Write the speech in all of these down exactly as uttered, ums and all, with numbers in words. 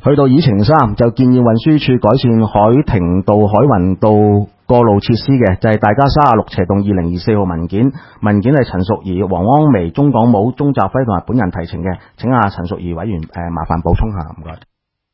去到議程三就建議運輸署改善海庭道、海雲道過路設施嘅，就係、是、大家三十六斜洞二零二四號文件，文件係陳淑儀、黃安薇、鍾廣武、鍾澤輝同埋本人提呈嘅。請阿陳淑儀委員誒、呃、麻煩補充下，唔該。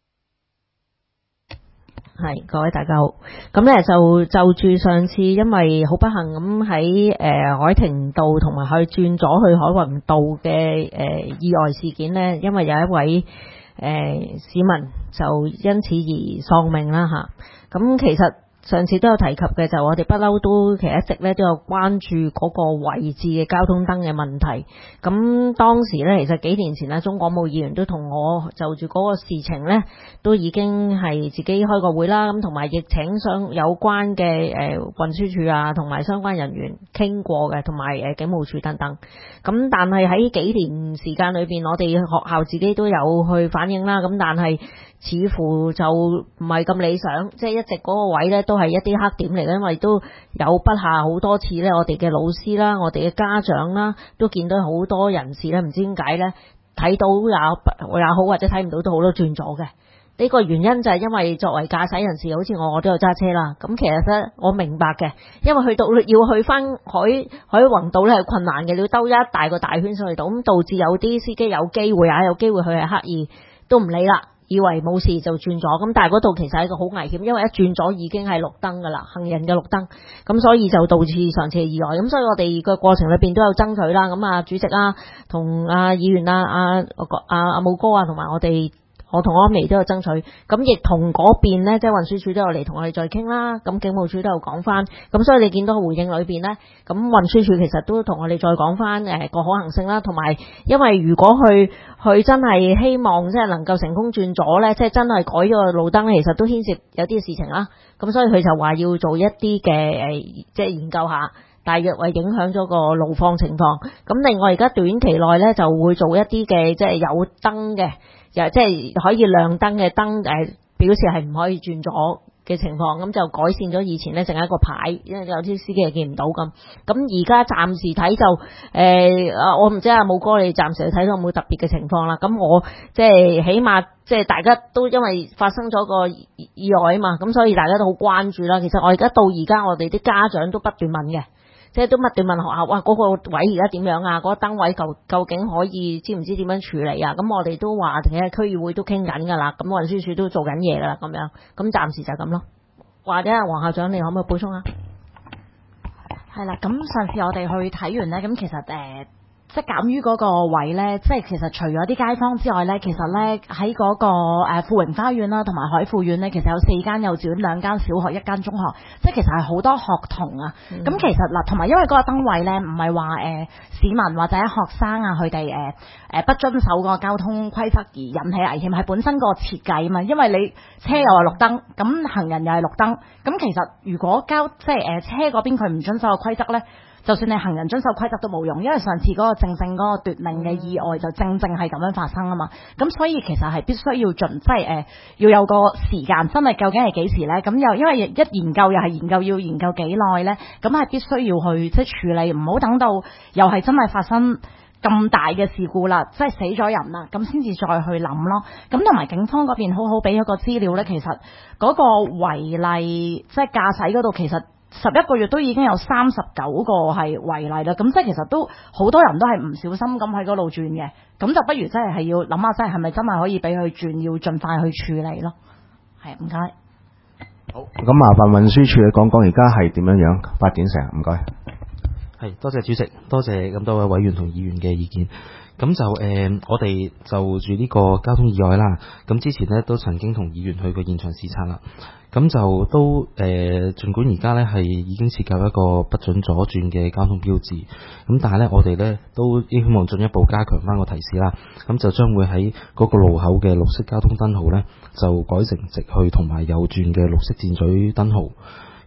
係，各位大家好。咁咧就就住上次因為好不幸咁喺誒海庭道同埋去轉咗去海雲道嘅誒、呃、意外事件呢，因為有一位誒、呃、市民就因此而喪命啦吓。咁其實上次都有提及嘅，就我哋不嬲都其實一直咧都有關注嗰個位置嘅交通燈嘅問題。咁當時咧，其實幾年前咧，鍾廣武議員都同我就住嗰個事情咧，都已經係自己開個會啦。咁同埋亦請相有關嘅誒運輸署啊，同埋相關人員傾過嘅，同埋誒警務處等等。咁但係喺幾年時間裏邊，我哋學校自己都有去反映啦。咁但係似乎就唔係咁理想，即係一直嗰個位咧都係一啲黑點嚟嘅，因為都有不下好多次咧，我哋嘅老師啦，我哋嘅家長啦，都見到好多人士咧，唔知點解咧睇到也也好，或者睇唔到都好多轉咗嘅。呢個原因就係因為作為駕駛人士，好似我我都有揸車啦。咁其實咧我明白嘅，因為去到要去翻海海雲道咧係困難嘅，你要兜一大個大圈上去到，咁導致有啲司機有機會啊，有機會佢係刻意都唔理啦。以為冇事就轉咗，咁但係嗰度其實係一個好危險，因為一轉咗已經係綠燈噶啦，行人嘅綠燈，咁所以就導致上次嘅意外。咁所以我哋個過程裏邊都有爭取啦。咁啊主席啊，同啊議員啊，啊啊阿武哥啊，同埋我哋。我同安薇都有爭取，咁亦同嗰邊呢，即係運輸署都有嚟同我哋再傾啦。咁警務處都有講翻，咁所以你見到回應裏邊呢，咁運輸署其實都同我哋再講翻誒個可行性啦，同埋因為如果佢佢真係希望即係能夠成功轉咗呢，即係真係改咗個路燈，其實都牽涉有啲事情啦。咁所以佢就話要做一啲嘅誒，即係研究下，大約係影響咗個路況情況。咁另外而家短期內呢，就會做一啲嘅即係有燈嘅。又即係可以亮燈嘅燈誒，表示係唔可以轉左嘅情況，咁就改善咗以前呢，淨係一個牌，因為有啲司機係見唔到咁。咁而家暫時睇就誒、呃，我唔知阿武哥你暫時睇到有冇特別嘅情況啦。咁我即係起碼即係大家都因為發生咗個意外啊嘛，咁所以大家都好關注啦。其實我而家到而家我哋啲家長都不斷問嘅。即係都不斷問學校，哇嗰、那個位而家點樣啊？嗰、那個燈位究究竟可以知唔知點樣處理啊？咁我哋都話其實區議會都傾緊㗎啦，咁運輸署都做緊嘢㗎啦，咁樣咁暫時就係咁咯。或者黃校長你可唔可以補充啊？ 係啦，咁上次我哋去睇完呢，咁其實誒。呃即係鑑於嗰個位呢，即係其實除咗啲街坊之外呢，其實呢喺嗰個誒富榮花園啦，同埋海富苑呢，其實有四間幼稚園、兩間小學、一間中學，即係其實係好多學童啊。咁、嗯、其實嗱，同埋因為嗰個燈位呢，唔係話誒市民或者學生啊，佢哋誒誒不遵守個交通規則而引起危險，係本身個設計啊嘛。因為你車又係綠燈，咁行人又係綠燈，咁其實如果交即係誒車嗰邊佢唔遵守個規則呢。就算你行人遵守規則都冇用，因為上次嗰個正正嗰個奪命嘅意外就正正係咁樣發生啊嘛。咁所以其實係必須要盡，即係誒要有個時間，真係究竟係幾時咧？咁又因為一研究又係研究要研究幾耐咧？咁係必須要去即係處理，唔好等到又係真係發生咁大嘅事故啦，即係死咗人啦，咁先至再去諗咯。咁同埋警方嗰邊好好俾咗個資料咧，其實嗰個違例即係駕駛嗰度其實。十一個月都已經有三十九個係違例啦，咁即係其實都好多人都係唔小心咁喺嗰度轉嘅，咁就不如真係係要諗下，真係係咪真係可以俾佢轉，要盡快去處理咯。係，唔該。 好，咁麻煩運輸署你講講而家係點樣樣發展成？唔該。 係，多謝主席，多謝咁多位委員同議員嘅意見。咁就誒、呃，我哋就住呢個交通意外啦。咁之前呢，都曾經同議員去過現場視察啦。咁就都誒、呃，儘管而家呢係已經設計一個不准左轉嘅交通標誌，咁但係呢，我哋呢都希望進一步加強翻個提示啦。咁就將會喺嗰個路口嘅綠色交通燈號呢，就改成直去同埋右轉嘅綠色箭嘴燈號。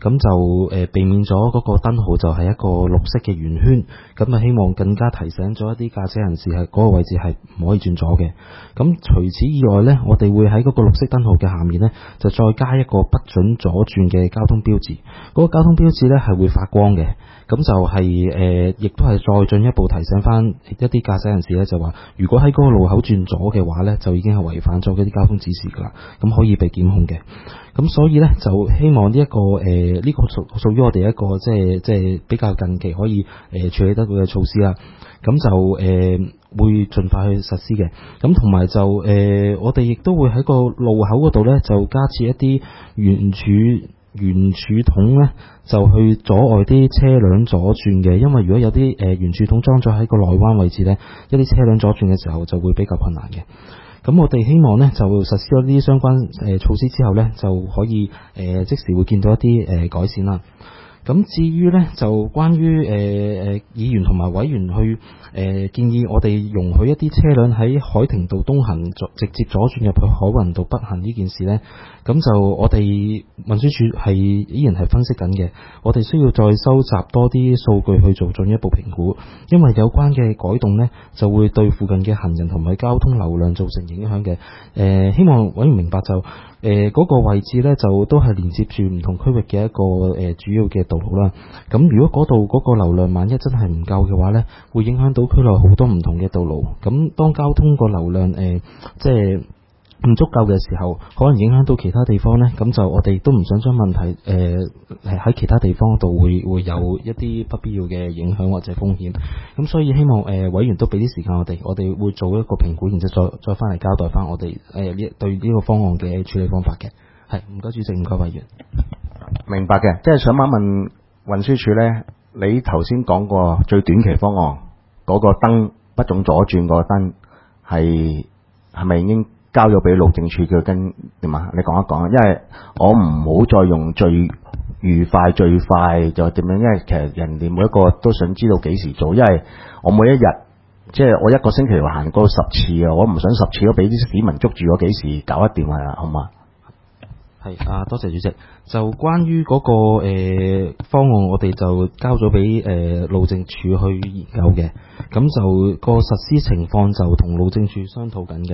咁就誒、呃、避免咗嗰個燈號就係一個綠色嘅圓圈，咁啊希望更加提醒咗一啲駕駛人士係嗰個位置係唔可以轉左嘅。咁除此以外呢，我哋會喺嗰個綠色燈號嘅下面呢，就再加一個不准左轉嘅交通標誌。嗰、嗰個交通標誌呢係會發光嘅，咁就係、是、誒，亦都係再進一步提醒翻一啲駕駛人士呢，就話如果喺嗰個路口轉左嘅話呢，就已經係違反咗嗰啲交通指示噶啦，咁可以被檢控嘅。咁所以呢，就希望呢、這、一個誒呢、呃這個屬屬於我哋一個即係即係比較近期可以誒、呃、處理得到嘅措施啦。咁就誒、呃、會盡快去實施嘅。咁同埋就誒、呃、我哋亦都會喺個路口嗰度呢，就加設一啲圓柱圓柱筒呢，就去阻礙啲車輛左轉嘅。因為如果有啲誒圓柱筒裝咗喺個內彎位置呢，一啲車輛左轉嘅時候就會比較困難嘅。咁我哋希望呢，就實施咗呢啲相關誒措施之後呢，就可以誒、呃、即時會見到一啲誒、呃、改善啦。咁至於呢，就關於誒誒議員同埋委員去誒、呃、建議我哋容許一啲車輛喺海庭道東行直接左轉入去海雲道北行呢件事呢，咁就我哋運輸署係依然係分析緊嘅，我哋需要再收集多啲數據去做進一步評估，因為有關嘅改動呢，就會對附近嘅行人同埋交通流量造成影響嘅。誒、呃，希望委員明白就誒嗰、呃那個位置呢，就都係連接住唔同區域嘅一個誒、呃、主要嘅道路啦。咁如果嗰度嗰個流量萬一真係唔夠嘅話呢，會影響到區內好多唔同嘅道路。咁當交通個流量誒、呃、即係唔足夠嘅時候，可能影響到其他地方呢。咁就我哋都唔想將問題誒喺、呃、其他地方度會會有一啲不必要嘅影響或者風險。咁所以希望誒、呃、委員都俾啲時間我哋，我哋會做一個評估，然之後再再翻嚟交代翻我哋誒呢對呢個方案嘅處理方法嘅。係，唔該主席，唔該委員。 明白嘅，即係想問一問運輸署呢，你頭先講過最短期方案嗰、那個燈不准左轉個燈係係咪已經交咗俾路政署叫跟點啊？你講一講，因為我唔好再用最愉快最快就點樣，因為其實人哋每一個都想知道幾時做，因為我每一日即係我一個星期行過十次啊，我唔想十次都俾啲市民捉住我幾時搞得掂啊，好嘛？ 係啊，多謝主席。就關於嗰、那個誒、呃、方案，我哋就交咗俾誒路政署去研究嘅。咁就個實施情況就同路政署商討緊嘅。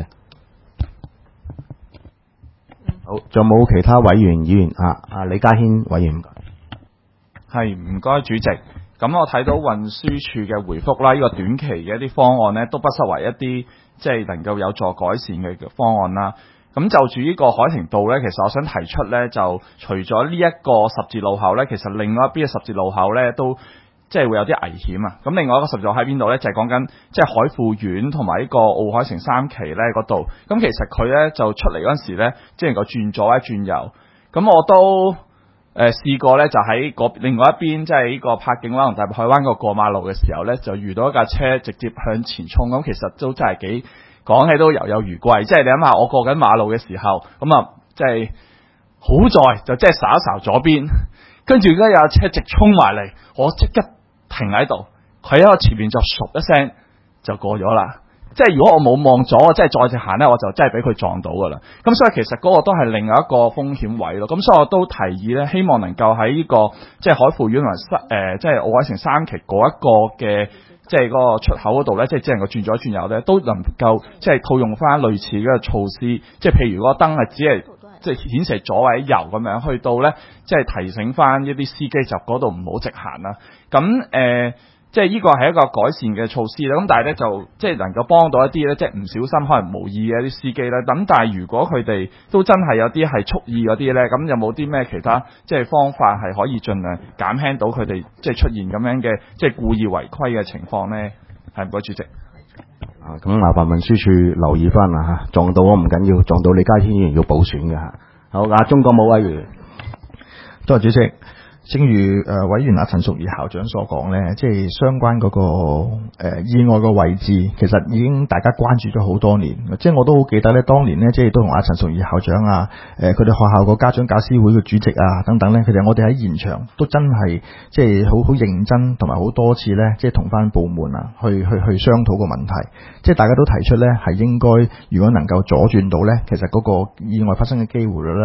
好，仲有冇其他委員議員啊？啊，李家軒委員。 係，唔該主席。咁我睇到運輸署嘅回覆啦，呢、這個短期嘅一啲方案呢，都不失為一啲即係能夠有助改善嘅方案啦。咁就住呢個海庭道呢，其實我想提出呢，就除咗呢一個十字路口呢，其實另外一邊嘅十字路口呢，都即係會有啲危險啊。咁另外一個十字路口喺邊度呢？就係講緊即係海富苑同埋呢個奧海城三期呢嗰度。咁其實佢呢，就出嚟嗰陣時呢，即係能夠轉左或者轉右。咁我都誒、呃、試過呢，就喺另外一邊，即係呢個柏景灣同大海灣個過馬路嘅時候呢，就遇到一架車直接向前衝。咁其實都真係幾〜講起都猶有餘悸，即係你諗下，我過緊馬路嘅時候，咁啊，即係好在就即係睄一睄左邊，跟住而家有架車直衝埋嚟，我即刻停喺度，佢喺我前面就唰一聲就過咗啦。即係如果我冇望左，即係再直行咧，我就真係俾佢撞到噶啦。咁所以其實嗰個都係另外一個風險位咯。咁所以我都提議咧，希望能夠喺呢個即係海富苑同埋誒即係奧海城三期嗰一個嘅。即係嗰個出口嗰度咧，即係只能夠轉左轉右咧，都能夠即係套用翻類似嘅措施。即係譬如嗰個燈係只係即係顯示左或者右咁樣，去到咧即係提醒翻一啲司機就嗰度唔好直行啦。咁誒、呃，即係呢個係一個改善嘅措施啦。咁但係咧就即係能夠幫到一啲咧，即係唔小心可能無意嘅一啲司機咧。咁但係如果佢哋都真係有啲係蓄意嗰啲咧，咁有冇啲咩其他即係方法係可以盡量減輕到佢哋即係出現咁樣嘅即係故意違規嘅情況咧？係唔該主席。 啊，咁麻煩運輸署留意翻啦嚇，撞到我唔緊要，撞到李家軒議員要補選嘅嚇。好啊，中國冇委員。 多謝主席。正如誒、呃、委員阿陳淑儀校長所講咧，即係相關嗰、那個、呃、意外嘅位置，其實已經大家關注咗好多年。即係我都好記得咧，當年咧，即係都同阿陳淑儀校長啊，誒佢哋學校個家長教師會嘅主席啊等等咧，其實我哋喺現場都真係即係好好認真，同埋好多次咧，即係同翻部門啊去去去商討個問題。即係大家都提出咧，係應該如果能夠左轉到咧，其實嗰個意外發生嘅機會率咧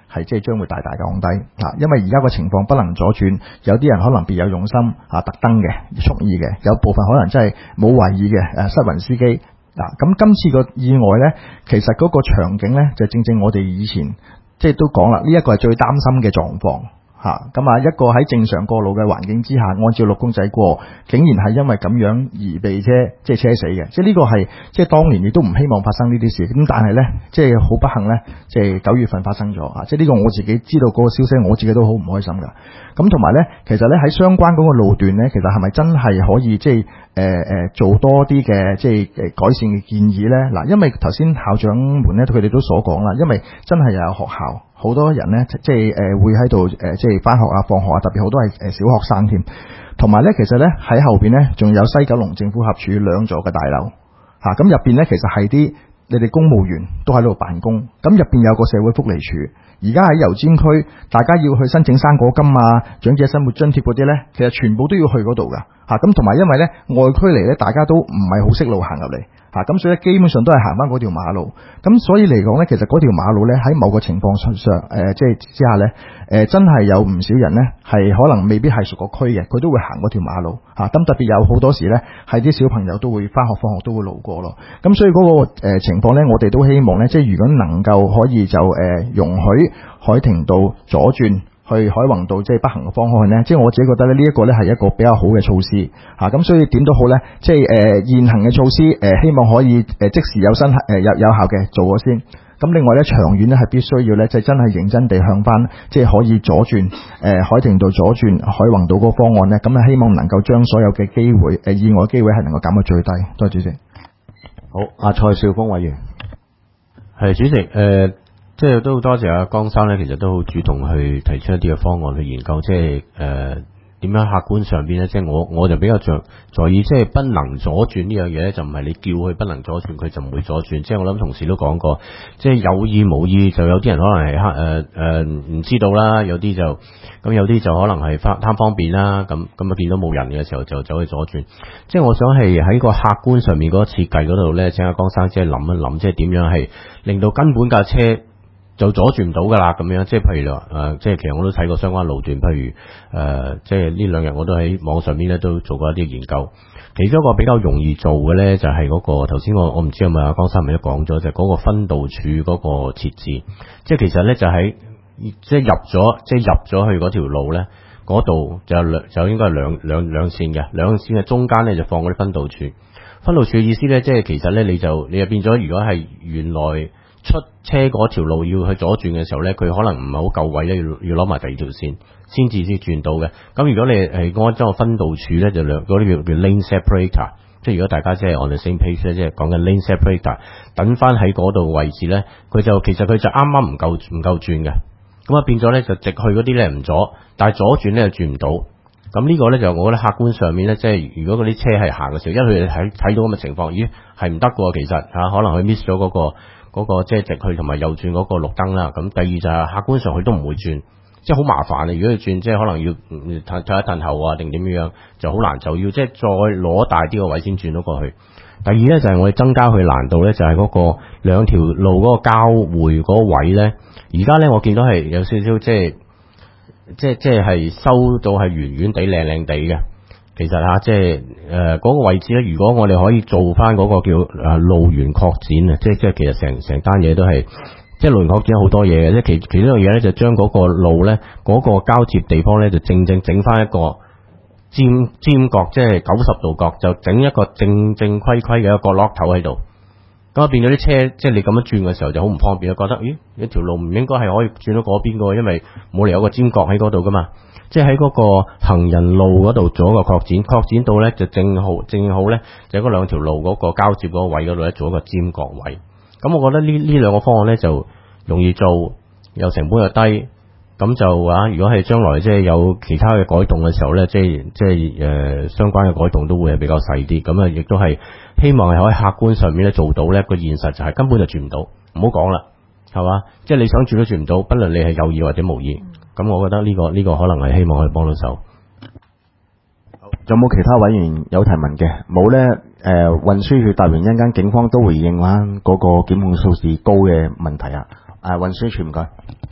係即係將會大大降低啊！因為而家個情況不能左轉，有啲人可能別有用心啊，特登嘅蓄意嘅，有部分可能真係冇懷疑嘅誒失魂司機嗱。咁、啊、今次個意外咧，其實嗰個場景咧就正正我哋以前即係都講啦，呢、這、一個係最擔心嘅狀況。嚇咁啊！一個喺正常過路嘅環境之下，按照六公仔過，竟然係因為咁樣而被車即係車死嘅，即係呢個係即係當年亦都唔希望發生呢啲事。咁但係呢，即係好不幸呢，即係九月份發生咗啊！即係呢個我自己知道嗰個消息，我自己都好唔開心㗎。咁同埋呢，其實呢喺相關嗰個路段呢，其實係咪真係可以即係誒誒做多啲嘅即係誒改善嘅建議呢？嗱，因為頭先校長們呢，佢哋都所講啦，因為真係又有學校。好多人呢，即係誒、呃、會喺度誒，即係返學啊、放學啊，特別好多係誒小學生添。同埋呢，其實呢，喺後邊呢，仲有西九龍政府合署兩座嘅大樓嚇，咁入邊呢，其實係啲你哋公務員都喺度辦公，咁入邊有個社會福利署。而家喺油尖區，大家要去申請生果金啊、長者生活津貼嗰啲呢，其實全部都要去嗰度㗎嚇。咁同埋因為呢，外區嚟呢，大家都唔係好識路行入嚟。嚇咁、啊、所以咧，基本上都係行翻嗰條馬路。咁所以嚟講咧，其實嗰條馬路咧喺某個情況上，誒、呃、即係之下咧，誒、呃、真係有唔少人咧係可能未必係屬個區嘅，佢都會行嗰條馬路嚇。咁、啊、特別有好多時咧，係啲小朋友都會翻學放學都會路過咯。咁所以嗰、那個、呃、情況咧，我哋都希望咧，即係如果能夠可以就誒、呃、容許海庭道左轉去海泓道即係北行嘅方向呢，即係我自己覺得咧呢一個咧係一個比較好嘅措施嚇，咁、啊、所以點都好咧，即係誒、呃、現行嘅措施誒、呃、希望可以誒、呃、即時有新誒、呃、有有效嘅做咗先。咁另外咧長遠咧係必須要咧即係真係認真地向翻即係可以左轉誒、呃、海庭道左轉海泓道嗰個方案咧，咁啊希望能夠將所有嘅機會誒、呃、意外機會係能夠減到最低。多謝主席。 好，阿蔡少峰委員。 係主席誒。呃即係都多謝阿江生咧，其實都好主動去提出一啲嘅方案去研究，即係誒點樣客觀上邊咧，即係我我就比較着在意，即係不能左轉呢樣嘢咧，就唔係你叫佢不能左轉，佢就唔會左轉。即係我諗同事都講過，即係有意冇意，就有啲人可能係黑誒誒唔知道啦，有啲就咁，有啲就可能係貪方便啦，咁咁啊見到冇人嘅時候就走去左轉。即係我想係喺個客觀上面嗰個設計嗰度咧，請阿江生即係諗一諗，即係點樣係令到根本架車就阻住唔到噶啦，咁樣即係譬如話誒，即係其實我都睇過相關路段，譬如誒、呃，即係呢兩日我都喺網上面咧都做過一啲研究。其中一個比較容易做嘅咧，就係、是、嗰、那個頭先我我唔知係咪阿江生咪都講咗，就係、是、嗰個分道柱嗰個設置。即係其實咧就喺即係入咗，即係入咗去嗰條路咧，嗰度就有兩就應該係兩兩兩線嘅，兩線嘅中間咧就放嗰啲分道柱。分道柱嘅意思咧，即係其實咧你就你就變咗，如果係原來出車嗰條路要去左轉嘅時候呢，佢可能唔係好夠位咧，要要攞埋第二條線先至先轉到嘅。咁如果你係安裝個分道柱呢，就兩嗰啲叫叫 lane separator， 即係如果大家即係 on the same page 咧，即係講緊 lane separator， 等翻喺嗰度位置呢，佢就其實佢就啱啱唔夠唔夠轉嘅。咁啊變咗呢，就直去嗰啲呢唔左，但係左轉呢就轉唔到。咁呢個呢，就我覺得客觀上面呢，即係如果嗰啲車係行嘅時候，因為佢哋睇睇到咁嘅情況，咦係唔得嘅，其實嚇、啊、可能佢 miss 咗嗰個。嗰個即係直去同埋右轉嗰個綠燈啦，咁第二就係客觀上佢都唔會轉，即係好麻煩啊！如果佢轉，即係可能要褪褪一褪後啊，定點樣就好難，就要即係再攞大啲個位先轉到過去。第二咧就係、是、我哋增加佢難度咧，就係、是、嗰個兩條路嗰個交匯嗰位咧，而家咧我見到係有少少即係即係即係係收到係圓圓地靚靚地嘅。其實嚇，即係誒嗰個位置咧，如果我哋可以做翻嗰個叫誒路緣擴展啊，即係即係其實成成單嘢都係即係路緣擴展好多嘢嘅，即係其其中一樣嘢咧，就將嗰個路咧嗰、嗰個交接地方咧，就正正整翻一個尖尖角，即係九十度角，就整一個正正規規嘅一個角落頭喺度。咁啊變咗啲車，即係你咁樣轉嘅時候就好唔方便，覺得咦一條路唔應該係可以轉到嗰邊嘅，因為冇理由有個尖角喺嗰度噶嘛。即係喺嗰個行人路嗰度做一個擴展，擴展到咧就正好正好咧，就喺嗰兩條路嗰個交接嗰個位嗰度咧做一個尖角位。咁我覺得呢呢兩個方案咧就容易做，又成本又低。咁就啊，如果係將來即係有其他嘅改動嘅時候咧，即係即係誒、呃、相關嘅改動都會係比較細啲。咁啊，亦都係希望係可以客觀上面咧做到咧個現實就係根本就轉唔到，唔好講啦，係嘛？即係你想轉都轉唔到，不論你係有意或者無意。咁我覺得呢、這個呢、這個可能係希望可以幫到手。 有冇其他委員有提問嘅？冇咧，誒、呃、運輸署答完一陣間，警方都回應翻嗰個檢控數字高嘅問題啊。誒運輸署唔該。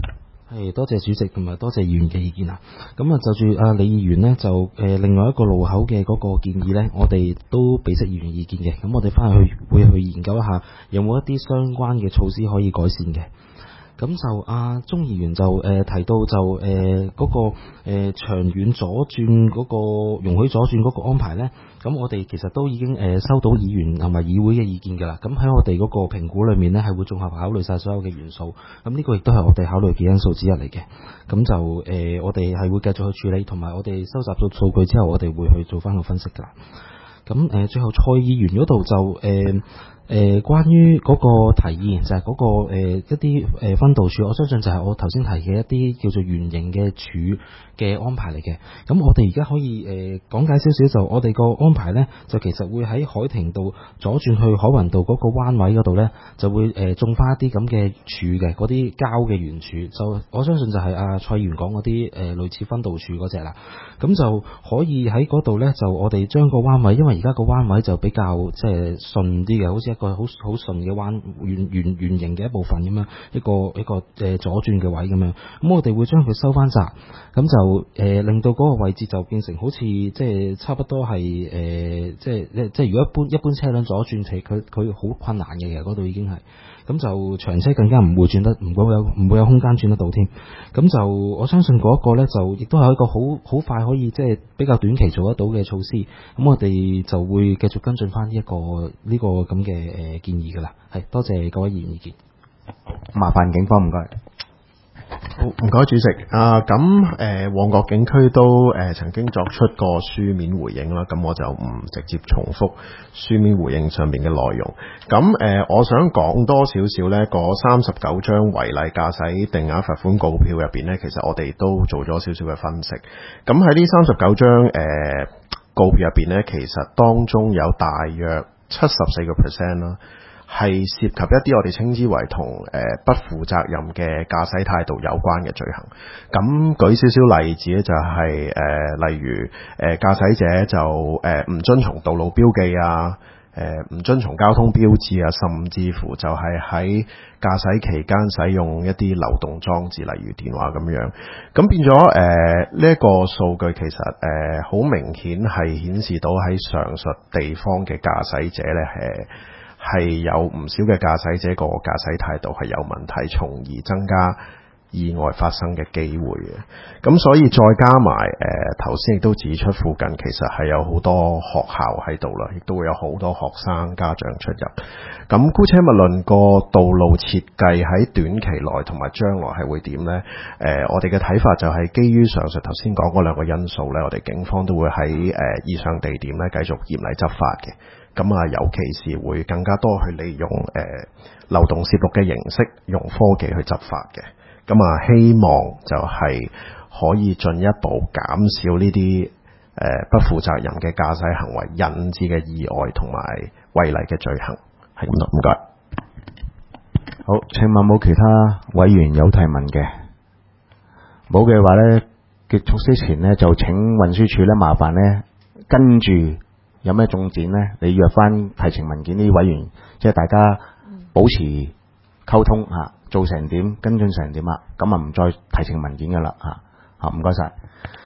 係多謝主席同埋多謝議員嘅意見啊！咁啊就住啊李議員呢，就誒、呃、另外一個路口嘅嗰個建議呢，我哋都俾悉議員意見嘅。咁我哋翻去會去研究一下，有冇一啲相關嘅措施可以改善嘅。咁就阿鍾議員就誒、呃、提到就誒嗰、呃那個誒、呃、長遠左轉嗰、那個容許左轉嗰個安排呢。咁我哋其實都已經誒、呃、收到議員同埋議會嘅意見㗎啦。咁喺我哋嗰個評估裏面呢，係會綜合考慮晒所有嘅元素。咁呢個亦都係我哋考慮嘅因素之一嚟嘅。咁就誒、呃、我哋係會繼續去處理，同埋我哋收集到數據之後，我哋會去做翻個分析㗎啦。咁誒、呃、最後蔡議員嗰度就誒。呃誒、呃，關於嗰個提議就係、是、嗰、那個誒、呃、一啲誒分道處，我相信就係我頭先提嘅一啲叫做圓形嘅柱嘅安排嚟嘅。咁我哋而家可以誒講、呃、解少少，就我哋個安排呢，就其實會喺海庭道左轉去海雲道嗰個彎位嗰度呢，就會誒、呃、種翻一啲咁嘅柱嘅，嗰啲膠嘅圓柱。就我相信就係阿、啊、蔡議員講嗰啲誒類似分道柱嗰隻啦。咁就可以喺嗰度呢，就我哋將個彎位，因為而家個彎位就比較即係順啲嘅，好似一個好好順嘅彎圓圓圓形嘅一部分咁樣，一個一個誒、呃、左轉嘅位咁樣。咁我哋會將佢收翻窄，咁就誒、呃、令到嗰個位置就變成好似即係差不多係誒、呃、即係即係如果一般一般車輛左轉，其佢佢好困難嘅，其實嗰度已經係。咁就長車更加唔會轉得，唔會有唔會有空間轉得到添。咁就我相信嗰一個呢，就亦都係一個好好快可以即係比較短期做得到嘅措施。咁我哋就會繼續跟進翻呢一個呢、呢個咁嘅誒建議㗎啦。係多謝各位議員意見。 麻煩警方唔該。 好，唔該主席。啊，咁誒旺角警區都誒、呃、曾經作出過書面回應啦，咁我就唔直接重複書面回應上面嘅內容。咁誒、呃，我想講多少少呢，嗰三十九張違例駕駛定額罰款告票入邊呢，其實我哋都做咗少少嘅分析。咁喺呢三十九張誒、呃、告票入邊呢，其實當中有大約七十四個 percent 啦，係涉及一啲我哋稱之為同誒、呃、不負責任嘅駕駛態度有關嘅罪行。咁舉少少例子咧、就係，就係誒例如誒、呃、駕駛者就誒唔、呃、遵從道路標記啊，誒唔遵從交通標誌啊，甚至乎就係喺駕駛期間使用一啲流動裝置，例如電話咁樣。咁變咗誒呢一個數據其實誒好、呃、明顯係顯示到喺上述地方嘅駕駛者咧係。係有唔少嘅駕駛者個駕駛態度係有問題，從而增加意外發生嘅機會嘅。咁所以再加埋誒頭先亦都指出，附近其實係有好多學校喺度啦，亦都會有好多學生家長出入。咁姑且勿論個道路設計喺短期內同埋將來係會點呢？誒、呃，我哋嘅睇法就係基於上述頭先講嗰兩個因素呢，我哋警方都會喺誒、呃、以上地點咧繼續嚴厲執法嘅。咁啊，尤其是會更加多去利用誒、呃、流動攝錄嘅形式，用科技去執法嘅。咁啊，希望就係可以進一步減少呢啲誒不負責任嘅駕駛行為引致嘅意外同埋違例嘅罪行。係咁多，唔該。 好，請問冇其他委員有提問嘅？冇嘅話呢，結束之前呢，就請運輸署呢麻煩呢跟住。有咩重點呢？你約翻提呈文件啲委員，即係大家保持溝通嚇，做成點跟進成點啊？咁啊唔再提呈文件噶啦嚇嚇，唔該晒。